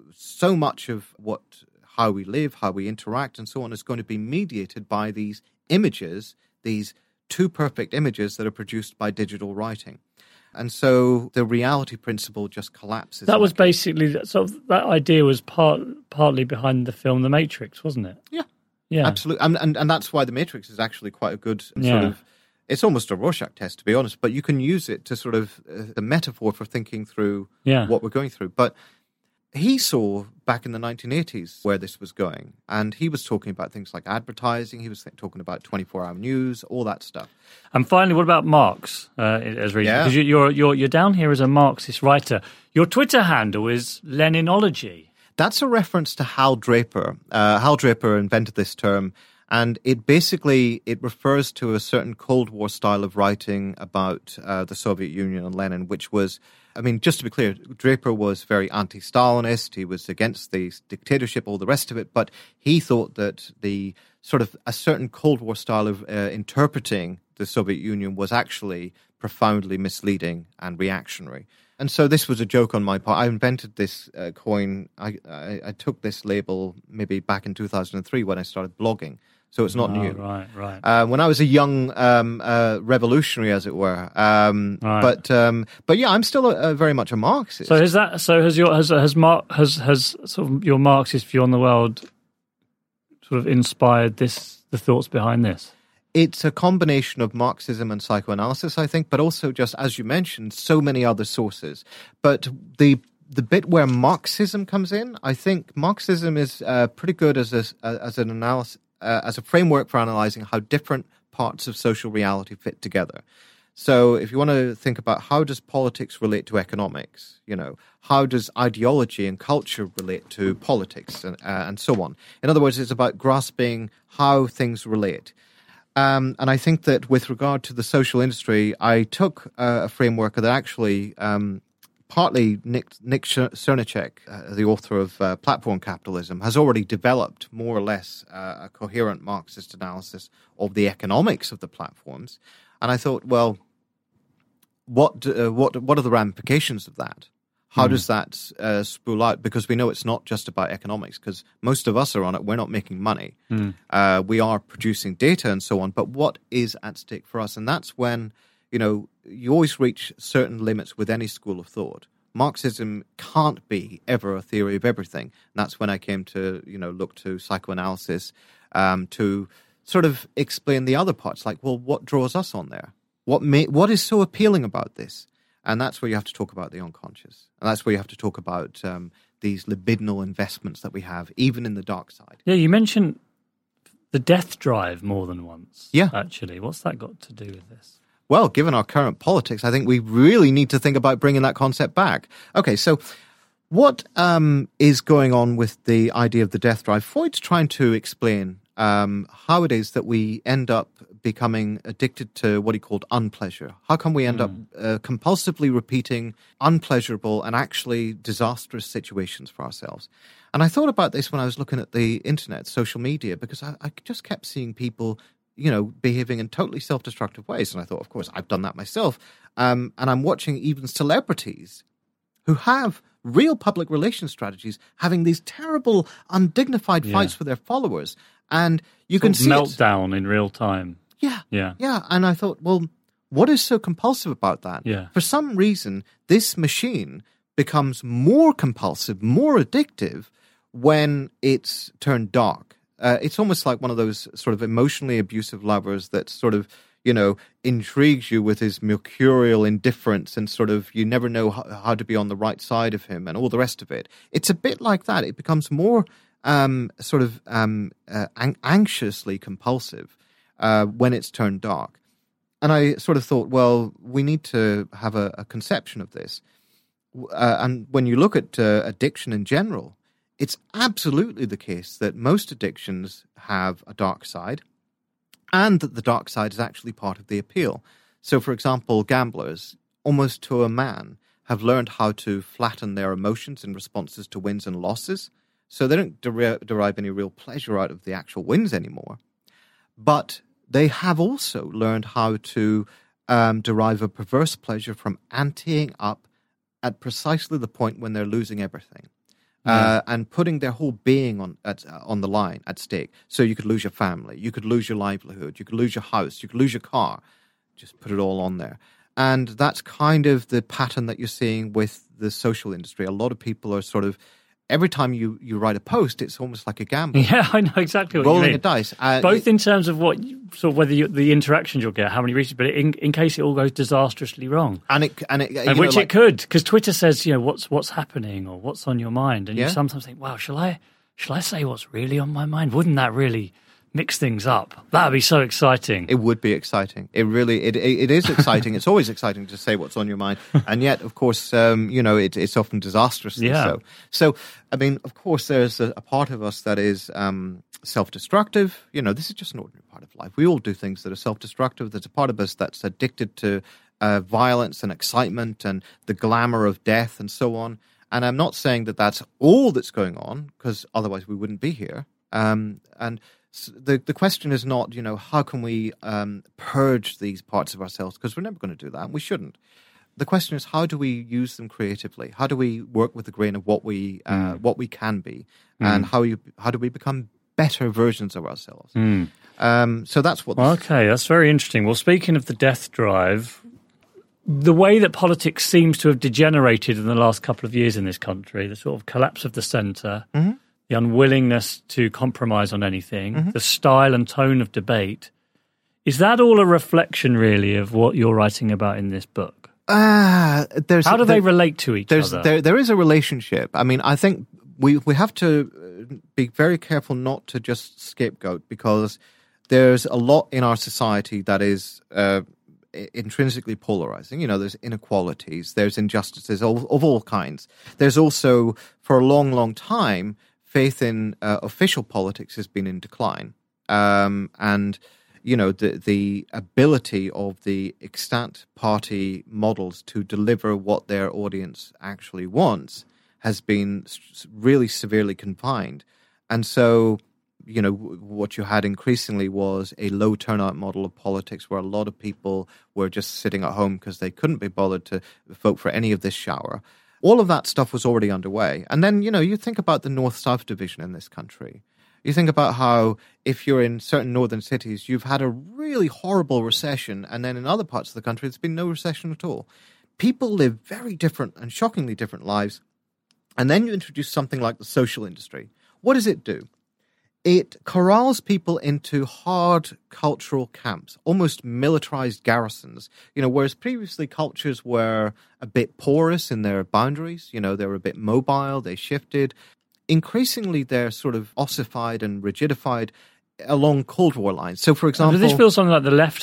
Speaker 5: so much of how we live, how we interact, and so on is going to be mediated by these images, these too perfect images that are produced by digital writing. And so the reality principle just collapses.
Speaker 4: That was basically, sort of, that idea was partly behind the film The Matrix, wasn't it? Yeah,
Speaker 5: absolutely. And that's why The Matrix is actually quite a good sort of, it's almost a Rorschach test, to be honest, but you can use it to sort of, the metaphor for thinking through what we're going through. But he saw back in the 1980s where this was going, and he was talking about things like advertising, he was talking about 24-hour news, all that stuff.
Speaker 4: And finally, what about Marx as reason? Because you're down here as a Marxist writer. Your Twitter handle is Leninology.
Speaker 5: That's a reference to Hal Draper. Hal Draper invented this term, and it refers to a certain Cold War style of writing about the Soviet Union and Lenin, which was, I mean, just to be clear, Draper was very anti-Stalinist. He was against the dictatorship, all the rest of it. But he thought that the sort of a certain Cold War style of interpreting the Soviet Union was actually profoundly misleading and reactionary. And so this was a joke on my part. I invented this coin. I took this label maybe back in 2003 when I started blogging. So it's not new.
Speaker 4: Right.
Speaker 5: When I was a young revolutionary, as it were. But yeah, I'm still very much a Marxist.
Speaker 4: So has sort of your Marxist view on the world sort of inspired the thoughts behind this?
Speaker 5: It's a combination of Marxism and psychoanalysis, I think, but also, just as you mentioned, so many other sources. But the bit where Marxism comes in, I think Marxism is pretty good as an analysis. As a framework for analyzing how different parts of social reality fit together. So if you want to think about how does politics relate to economics, how does ideology and culture relate to politics and so on. In other words, it's about grasping how things relate. And I think that with regard to the social industry, I took a framework that actually partly Nick Cernicek, the author of Platform Capitalism, has already developed more or less a coherent Marxist analysis of the economics of the platforms. And I thought, well, what are the ramifications of that? How does that spool out? Because we know it's not just about economics, because most of us are on it. We're not making money. We are producing data and so on. But what is at stake for us? And that's when, you always reach certain limits with any school of thought. Marxism can't be ever a theory of everything. And that's when I came to, look to psychoanalysis to sort of explain the other parts. Like, well, what draws us on there? What is so appealing about this? And that's where you have to talk about the unconscious. And that's where you have to talk about these libidinal investments that we have, even in the dark side.
Speaker 4: Yeah, you mentioned the death drive more than once.
Speaker 5: Yeah.
Speaker 4: Actually, what's that got to do with this?
Speaker 5: Well, given our current politics, I think we really need to think about bringing that concept back. Okay, so what is going on with the idea of the death drive? Freud's trying to explain how it is that we end up becoming addicted to what he called unpleasure. How come we end up compulsively repeating unpleasurable and actually disastrous situations for ourselves? And I thought about this when I was looking at the internet, social media, because I just kept seeing people behaving in totally self-destructive ways. And I thought, of course, I've done that myself. And I'm watching even celebrities who have real public relations strategies having these terrible, undignified fights with their followers. And you can see
Speaker 4: meltdown in real time.
Speaker 5: Yeah. And I thought, well, what is so compulsive about that?
Speaker 4: Yeah.
Speaker 5: For some reason, this machine becomes more compulsive, more addictive when it's turned dark. It's almost like one of those sort of emotionally abusive lovers that sort of, intrigues you with his mercurial indifference and sort of you never know how to be on the right side of him and all the rest of it. It's a bit like that. It becomes more anxiously compulsive when it's turned dark. And I sort of thought, well, we need to have a conception of this. And when you look at addiction in general, it's absolutely the case that most addictions have a dark side, and that the dark side is actually part of the appeal. So, for example, gamblers, almost to a man, have learned how to flatten their emotions in responses to wins and losses. So they don't derive any real pleasure out of the actual wins anymore. But they have also learned how to derive a perverse pleasure from anteing up at precisely the point when they're losing everything. And putting their whole being on the line, at stake. So you could lose your family, you could lose your livelihood, you could lose your house, you could lose your car. Just put it all on there. And that's kind of the pattern that you're seeing with the social industry. A lot of people are sort of, every time you write a post, it's almost like a gamble.
Speaker 4: Yeah, I know exactly what you mean.
Speaker 5: Rolling a dice.
Speaker 4: Both in terms of whether the interactions you'll get, how many reaches, but in case it all goes disastrously wrong. It could, because Twitter says, what's happening or what's on your mind. And you sometimes think, wow, shall I say what's really on my mind? Wouldn't that really mix things up? That'd be so exciting.
Speaker 5: It would be exciting. It really, it is exciting. It's always exciting to say what's on your mind. And yet, of course, it's often disastrously so. So, I mean, of course, there's a part of us that is self-destructive. This is just an ordinary part of life. We all do things that are self-destructive. There's a part of us that's addicted to violence and excitement and the glamour of death and so on. And I'm not saying that that's all that's going on, because otherwise we wouldn't be here. And the question is not, how can we purge these parts of ourselves? Because we're never going to do that, and we shouldn't. The question is, how do we use them creatively? How do we work with the grain of what we can be, and how do we become better versions of ourselves? So that's what.
Speaker 4: Okay, that's very interesting. Well, speaking of the death drive, the way that politics seems to have degenerated in the last couple of years in this country, the sort of collapse of the centre. Mm-hmm. The unwillingness to compromise on anything, the style and tone of debate. Is that all a reflection, really, of what you're writing about in this book? How do they relate to each other?
Speaker 5: There is a relationship. I mean, I think we have to be very careful not to just scapegoat, because there's a lot in our society that is intrinsically polarizing. You know, there's inequalities, there's injustices of all kinds. There's also, for a long, long time, faith in official politics has been in decline. And, you know, the ability of the extant party models to deliver what their audience actually wants has been really severely confined. And so, you know, what you had increasingly was a low turnout model of politics where a lot of people were just sitting at home because they couldn't be bothered to vote for any of this shower. All of that stuff was already underway. And then, you know, you think about the North-South division in this country. You think about how if you're in certain northern cities, you've had a really horrible recession, and then in other parts of the country, there's been no recession at all. People live very different and shockingly different lives. And then you introduce something like the social industry. What does it do? It corrals people into hard cultural camps, almost militarized garrisons. You know, whereas previously cultures were a bit porous in their boundaries, you know, they were a bit mobile, they shifted. Increasingly, they're sort of ossified and rigidified along Cold War lines. So, for example,
Speaker 4: this feels something like the left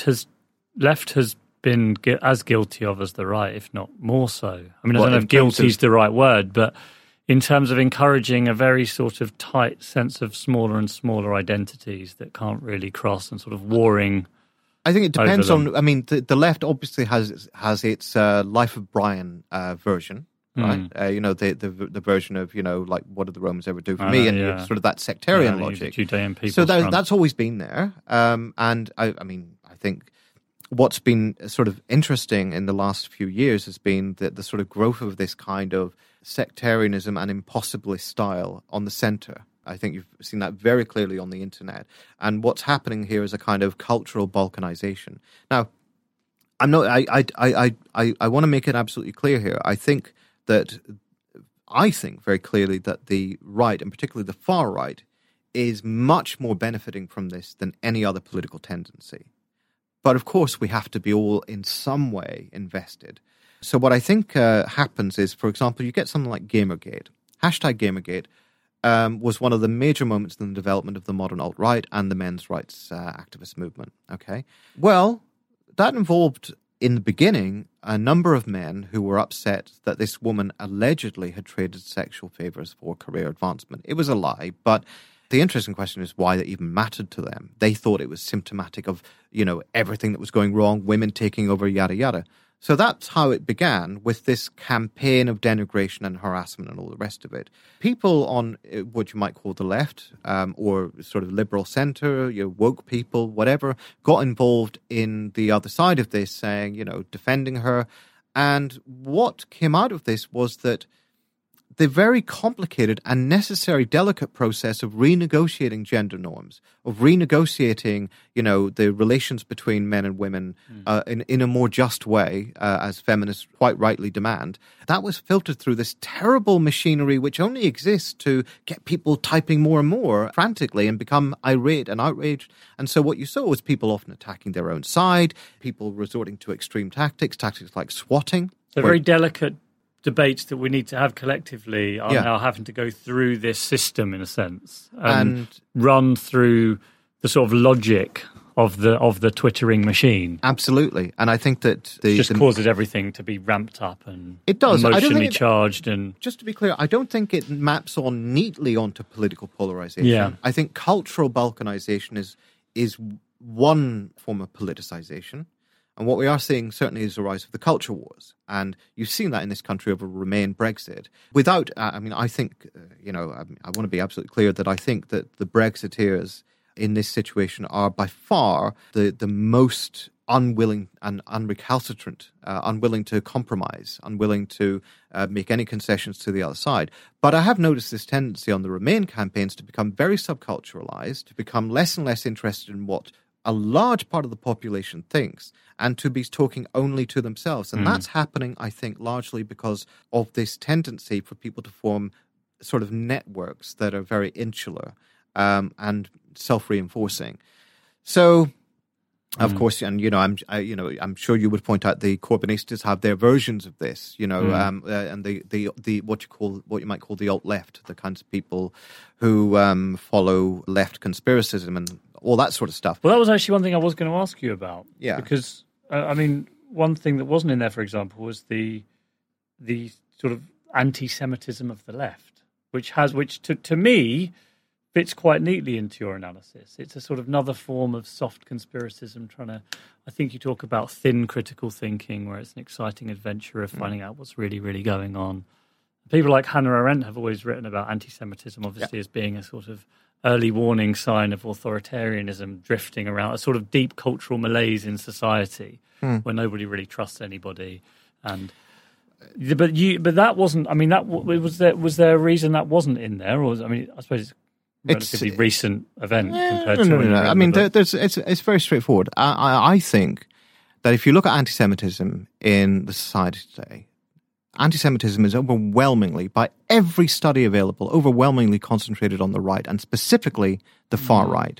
Speaker 4: has been as guilty of as the right, if not more so. I mean, I don't know if guilty is the right word, but in terms of encouraging a very sort of tight sense of smaller and smaller identities that can't really cross and sort of warring.
Speaker 5: I think it depends on. I mean, the left obviously has its Life of Brian version. Right, you know, the version of, you know, like, what did the Romans ever do for me, and sort of that sectarian logic.
Speaker 4: Judean people.
Speaker 5: So that's always been there, and I mean, I think what's been sort of interesting in the last few years has been the sort of growth of this kind of sectarianism and impossibilist style on the center. I think you've seen that very clearly on the internet, and what's happening here is a kind of cultural balkanization. Now, I'm not. I want to make it absolutely clear here. I think very clearly that the right, and particularly the far right, is much more benefiting from this than any other political tendency. But of course, we have to be all in some way invested. So what I think happens is, for example, you get something like Gamergate. Hashtag Gamergate was one of the major moments in the development of the modern alt-right and the men's rights activist movement. Okay, well, that involved, in the beginning, a number of men who were upset that this woman allegedly had traded sexual favors for career advancement. It was a lie, but the interesting question is why that even mattered to them. They thought it was symptomatic of, you know, everything that was going wrong, women taking over, yada, yada. So that's how it began, with this campaign of denigration and harassment and all the rest of it. People on what you might call the left, or sort of liberal center, woke people, whatever, got involved in the other side of this, saying, you know, defending her. And what came out of this was that the very complicated and necessary delicate process of renegotiating gender norms, of renegotiating, you know, the relations between men and women in a more just way, as feminists quite rightly demand, that was filtered through this terrible machinery which only exists to get people typing more and more frantically and become irate and outraged. And so what you saw was people often attacking their own side, people resorting to extreme tactics like swatting.
Speaker 4: So very delicate debates that we need to have collectively are now having to go through this system, in a sense, and run through the sort of logic of the twittering machine.
Speaker 5: Absolutely. And I think that
Speaker 4: it just causes everything to be ramped up and
Speaker 5: it does.
Speaker 4: Emotionally charged. And
Speaker 5: just to be clear, I don't think it maps on neatly onto political polarization.
Speaker 4: Yeah.
Speaker 5: I think cultural balkanization is one form of politicization. And what we are seeing certainly is the rise of the culture wars. And you've seen that in this country over Remain, Brexit. Without, I think, I want to be absolutely clear that I think that the Brexiteers in this situation are by far the most unwilling and unrecalcitrant, unwilling to compromise, unwilling to make any concessions to the other side. But I have noticed this tendency on the Remain campaigns to become very subculturalized, to become less and less interested in what a large part of the population thinks, and to be talking only to themselves. And that's happening, I think, largely because of this tendency for people to form sort of networks that are very insular and self-reinforcing. So, of course, and I'm sure you would point out the Corbynistas have their versions of this, and the what you might call the alt left, the kinds of people who follow left conspiracism and all that sort of stuff.
Speaker 4: Well, that was actually one thing I was going to ask you about.
Speaker 5: Yeah,
Speaker 4: because I mean, one thing that wasn't in there, for example, was the sort of anti-Semitism of the left, which to me fits quite neatly into your analysis. It's a sort of another form of soft conspiracism I think you talk about thin critical thinking, where it's an exciting adventure of finding out what's really, really going on. People like Hannah Arendt have always written about anti-Semitism, obviously, as being a sort of early warning sign of authoritarianism drifting around, a sort of deep cultural malaise in society where nobody really trusts anybody. But that wasn't. I mean, was there a reason that wasn't in there? Or I suppose it's relatively recent event compared to.
Speaker 5: No. I mean, it's very straightforward. I think that if you look at anti-Semitism in the society today, anti-Semitism is overwhelmingly, by every study available, overwhelmingly concentrated on the right, and specifically the far right.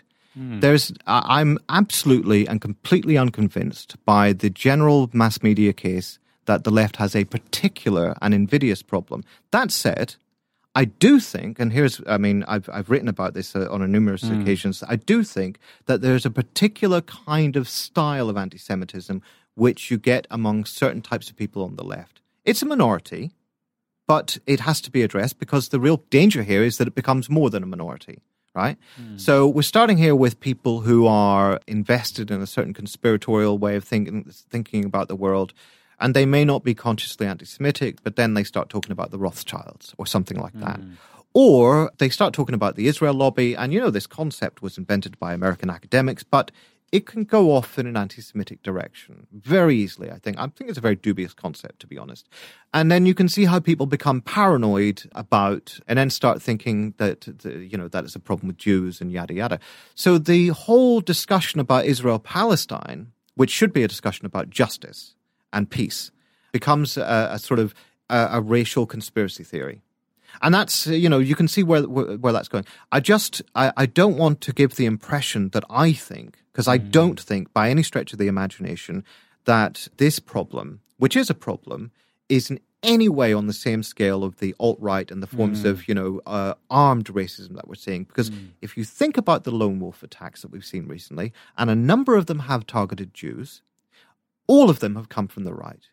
Speaker 5: I'm absolutely and completely unconvinced by the general mass media case that the left has a particular and invidious problem. That said, I do think, and I've written about this on numerous occasions, I do think that there's a particular kind of style of anti-Semitism which you get among certain types of people on the left. It's a minority, but it has to be addressed because the real danger here is that it becomes more than a minority, right? So we're starting here with people who are invested in a certain conspiratorial way of thinking about the world, and they may not be consciously anti-Semitic, but then they start talking about the Rothschilds or something like that. Or they start talking about the Israel lobby, and this concept was invented by American academics, but it can go off in an anti-Semitic direction very easily, I think. I think it's a very dubious concept, to be honest. And then you can see how people become paranoid about, and then start thinking that, that it's a problem with Jews and yada, yada. So the whole discussion about Israel-Palestine, which should be a discussion about justice and peace, becomes a sort of a racial conspiracy theory. And that's, you can see where that's going. I don't want to give the impression that I think, because I don't think by any stretch of the imagination that this problem, which is a problem, is in any way on the same scale of the alt-right and the forms of, armed racism that we're seeing. Because if you think about the lone wolf attacks that we've seen recently, and a number of them have targeted Jews, all of them have come from the right.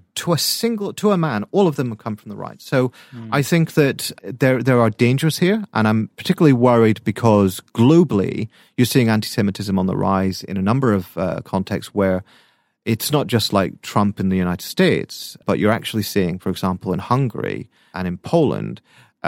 Speaker 5: To a man, all of them have come from the right. So I think that there are dangers here, and I'm particularly worried because globally you're seeing anti-Semitism on the rise in a number of contexts where it's not just like Trump in the United States, but you're actually seeing, for example, in Hungary and in Poland,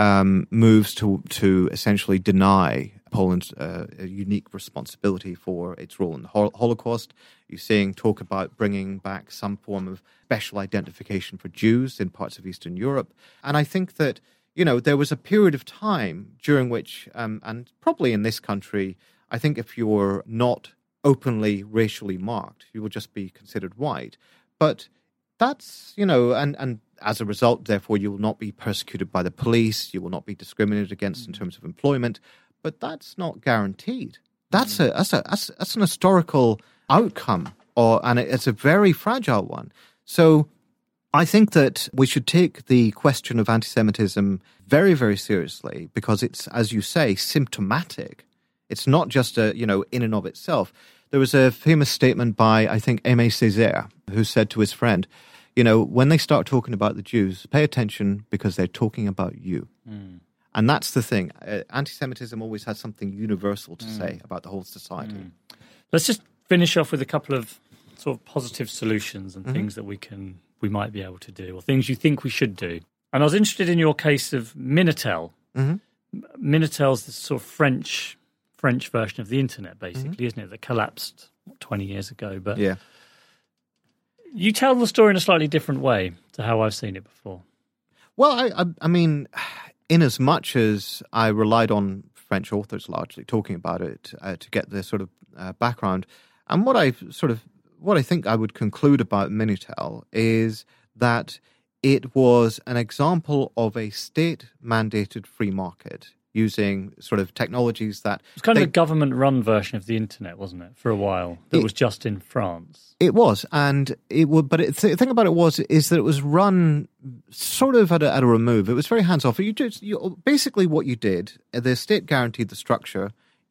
Speaker 5: moves to essentially deny Poland's a unique responsibility for its role in the Holocaust. You're seeing talk about bringing back some form of special identification for Jews in parts of Eastern Europe. And I think that, there was a period of time during which, and probably in this country, I think if you're not openly racially marked, you will just be considered white. But that's, and as a result, therefore, you will not be persecuted by the police, you will not be discriminated against in terms of employment. But that's not guaranteed. That's an historical outcome, and it's a very fragile one. So I think that we should take the question of anti-Semitism very, very seriously because it's, as you say, symptomatic. It's not just in and of itself. There was a famous statement by, I think, Aimé Césaire, who said to his friend, when they start talking about the Jews, pay attention because they're talking about you. And that's the thing. Anti-Semitism always has something universal to say about the whole society.
Speaker 4: Let's just finish off with a couple of sort of positive solutions and things that we might be able to do, or things you think we should do. And I was interested in your case of Minitel. Minitel's the sort of French version of the internet, basically, isn't it? That collapsed 20 years ago. But you tell the story in a slightly different way to how I've seen it before.
Speaker 5: Well, I mean, in as much as I relied on French authors largely talking about it to get the sort of background, and what I think I would conclude about Minitel is that it was an example of a state-mandated free market using sort of technologies that...
Speaker 4: It was kind of a government-run version of the internet, wasn't it, for a while? That was just in France.
Speaker 5: It was, and it would. But the thing about it is that it was run sort of at a remove. It was very hands-off. Basically what you did, the state guaranteed the structure.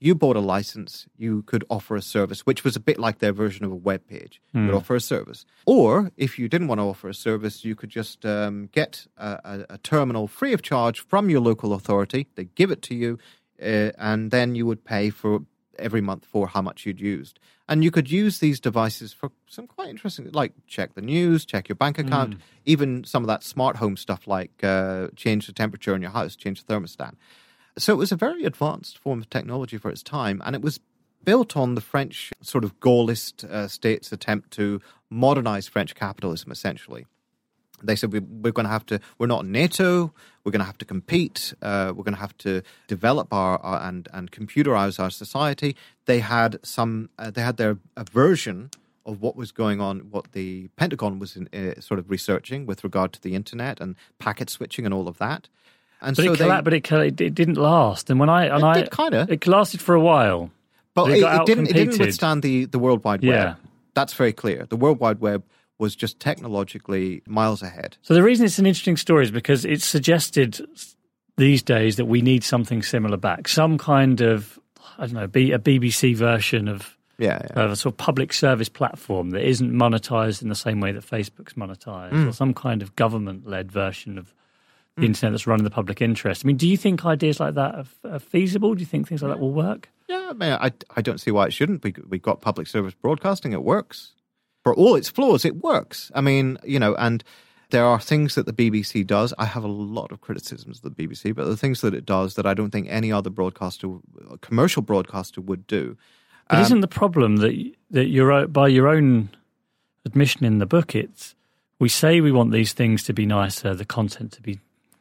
Speaker 5: you bought a license, you could offer a service, which was a bit like their version of a web page. You would offer a service. Or if you didn't want to offer a service, you could just get a terminal free of charge from your local authority. They give it to you, and then you would pay for every month for how much you'd used. And you could use these devices for some quite interesting, like check the news, check your bank account, even some of that smart home stuff like change the temperature in your house, change the thermostat. So it was a very advanced form of technology for its time, and it was built on the French sort of Gaullist state's attempt to modernize French capitalism, essentially. They said, we're going to have to, we're not NATO, we're going to have to compete, we're going to have to develop our and computerize our society. They had their version of what was going on, what the Pentagon was sort of researching with regard to the internet and packet switching and all of that. And
Speaker 4: but it didn't last. And it lasted for a while.
Speaker 5: But it didn't withstand the World Wide Web.
Speaker 4: Yeah.
Speaker 5: That's very clear. The World Wide Web was just technologically miles ahead.
Speaker 4: So the reason it's an interesting story is because it's suggested these days that we need something similar back. Some kind of, I don't know, a BBC version of a sort of public service platform that isn't monetized in the same way that Facebook's monetized, or some kind of government-led version of the internet that's run in the public interest. I mean, do you think ideas like that are feasible? Do you think things like that will work?
Speaker 5: Yeah, I mean, I don't see why it shouldn't. We've got public service broadcasting. It works. For all its flaws, it works. I mean, and there are things that the BBC does. I have a lot of criticisms of the BBC, but the things that it does that I don't think any other commercial broadcaster would do.
Speaker 4: But isn't the problem that you're, by your own admission in the book, we say we want these things to be nicer, the content to be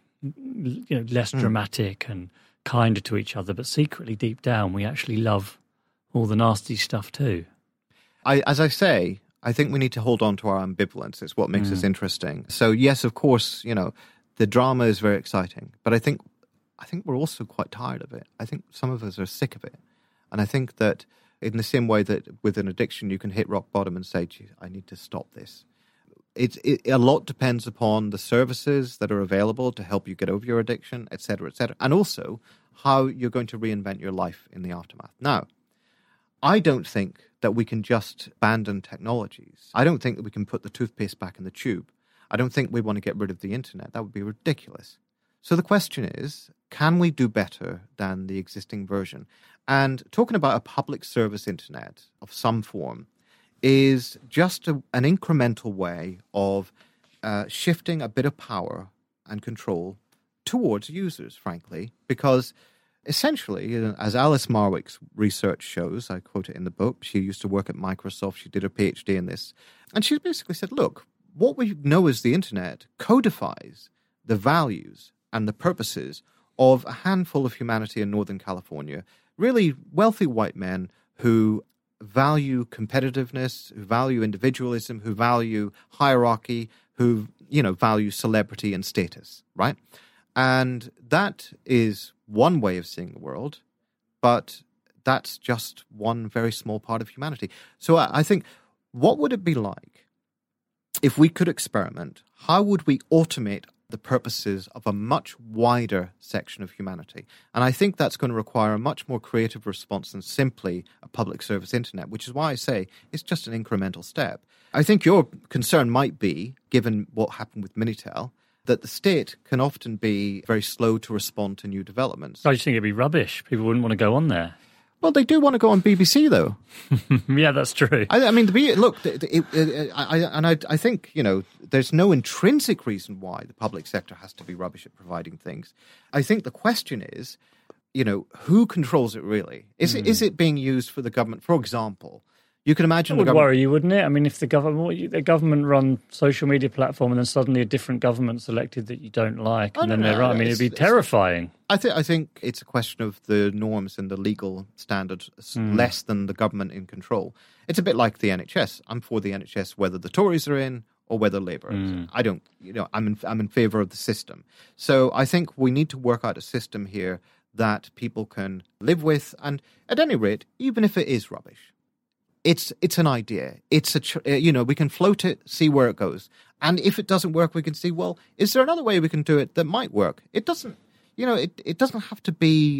Speaker 4: less dramatic and kinder to each other, but secretly deep down we actually love all the nasty stuff too.
Speaker 5: As I say, I think we need to hold on to our ambivalence. It's what makes us interesting. So yes, of course, the drama is very exciting, but I think we're also quite tired of it. I think some of us are sick of it. And I think that in the same way that with an addiction you can hit rock bottom and say, gee, I need to stop this. A lot depends upon the services that are available to help you get over your addiction, et cetera, and also how you're going to reinvent your life in the aftermath. Now, I don't think that we can just abandon technologies. I don't think that we can put the toothpaste back in the tube. I don't think we want to get rid of the internet. That would be ridiculous. So the question is, can we do better than the existing version? And talking about a public service internet of some form is just an incremental way of shifting a bit of power and control towards users, frankly, because essentially, as Alice Marwick's research shows, I quote it in the book, she used to work at Microsoft, she did her PhD in this, and she basically said, look, what we know as the internet codifies the values and the purposes of a handful of humanity in Northern California, really wealthy white men who value competitiveness, who value individualism, who value hierarchy, who, value celebrity and status, right? And that is one way of seeing the world, but that's just one very small part of humanity. So I think, what would it be like if we could experiment? How would we automate the purposes of a much wider section of humanity? And I think that's going to require a much more creative response than simply a public service internet, which is why I say it's just an incremental step. I think your concern might be, given what happened with Minitel, that the state can often be very slow to respond to new developments.
Speaker 4: I just think it'd be rubbish. People wouldn't want to go on there.
Speaker 5: Well, they do want to go on BBC, though.
Speaker 4: Yeah, that's true.
Speaker 5: I mean, I think, there's no intrinsic reason why the public sector has to be rubbish at providing things. I think the question is, who controls it really? Is it being used for the government? For example, you can imagine
Speaker 4: it would worry you, wouldn't it? I mean, if the government-run social media platform and then suddenly a different government's elected that you don't like, and then they're right. I mean, it'd be terrifying.
Speaker 5: I think it's a question of the norms and the legal standards less than the government in control. It's a bit like the NHS. I'm for the NHS whether the Tories are in or whether Labour is. I don't, I'm in favour of the system. So I think we need to work out a system here that people can live with, and at any rate, even if it is rubbish, it's an idea. It's we can float it, see where it goes. And if it doesn't work, we can see, well, is there another way we can do it that might work? It doesn't, it doesn't have to be,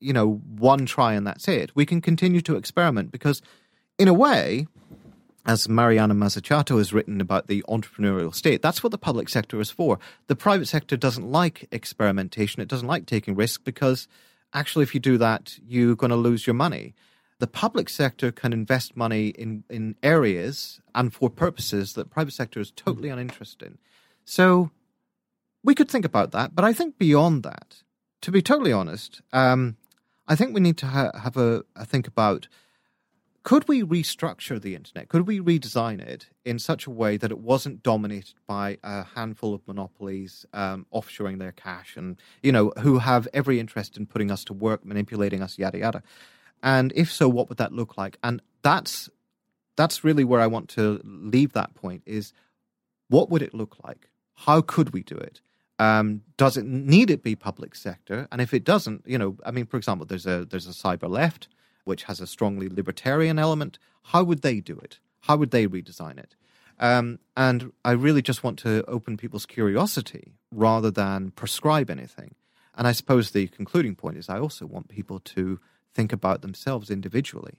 Speaker 5: one try and that's it. We can continue to experiment because, in a way, as Mariana Mazzucato has written about the entrepreneurial state, that's what the public sector is for. The private sector doesn't like experimentation. It doesn't like taking risks because actually if you do that, you're going to lose your money. The public sector can invest money in areas and for purposes that private sector is totally uninterested in. So we could think about that. But I think beyond that, to be totally honest, I think we need to have a think about, could we restructure the internet? Could we redesign it in such a way that it wasn't dominated by a handful of monopolies offshoring their cash and, who have every interest in putting us to work, manipulating us, yada, yada. And if so, what would that look like? And that's really where I want to leave that point is, what would it look like? How could we do it? Does it need it be public sector? And if it doesn't, for example, there's a cyber left, which has a strongly libertarian element. How would they do it? How would they redesign it? And I really just want to open people's curiosity rather than prescribe anything. And I suppose the concluding point is I also want people to think about themselves individually.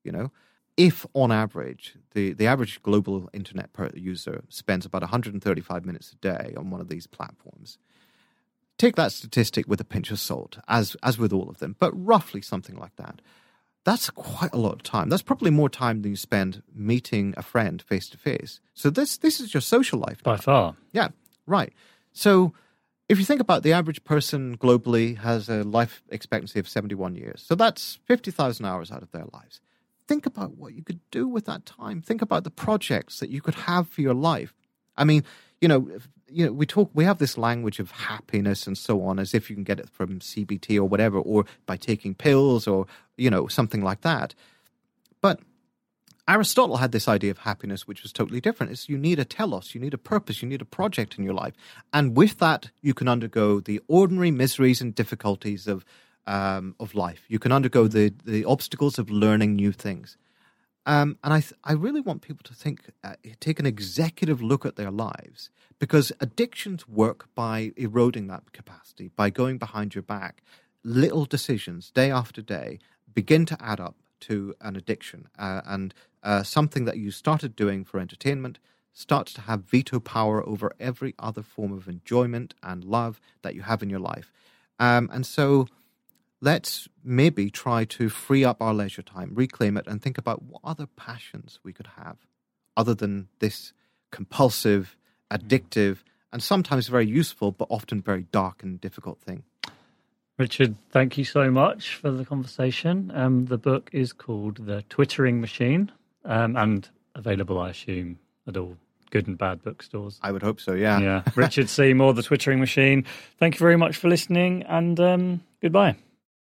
Speaker 5: If on average, the average global internet per user spends about 135 minutes a day on one of these platforms, take that statistic with a pinch of salt, as with all of them, but roughly something like that. That's quite a lot of time. That's probably more time than you spend meeting a friend face to face. So this is your social life.
Speaker 4: By far.
Speaker 5: Yeah, right. So if you think about the average person globally has a life expectancy of 71 years. So that's 50,000 hours out of their lives. Think about what you could do with that time. Think about the projects that you could have for your life. I mean, we have this language of happiness and so on, as if you can get it from CBT or whatever, or by taking pills or, something like that. But Aristotle had this idea of happiness, which was totally different. It's you need a telos, you need a purpose, you need a project in your life. And with that, you can undergo the ordinary miseries and difficulties of life. You can undergo the obstacles of learning new things. And I really want people to take an executive look at their lives, because addictions work by eroding that capacity, by going behind your back. Little decisions, day after day, begin to add up to an addiction, and something that you started doing for entertainment starts to have veto power over every other form of enjoyment and love that you have in your life. And so let's maybe try to free up our leisure time, reclaim it, and think about what other passions we could have other than this compulsive, addictive, and sometimes very useful, but often very dark and difficult thing.
Speaker 4: Richard, thank you so much for the conversation. The book is called The Twittering Machine, and available, I assume, at all good and bad bookstores.
Speaker 5: I would hope so, yeah.
Speaker 4: Yeah. Richard Seymour, The Twittering Machine. Thank you very much for listening, and goodbye.